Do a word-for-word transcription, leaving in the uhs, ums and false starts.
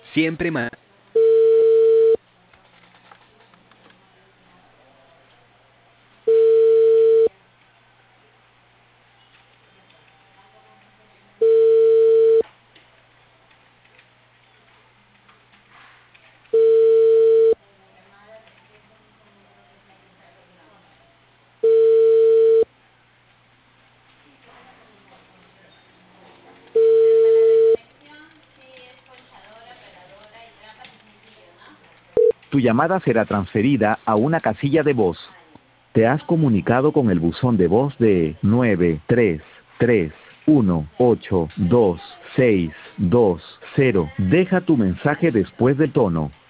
Siempre más. Tu llamada será transferida a una casilla de voz. Te has comunicado con el buzón de voz de nueve tres tres uno ocho dos seis dos cero. Deja tu mensaje después del tono.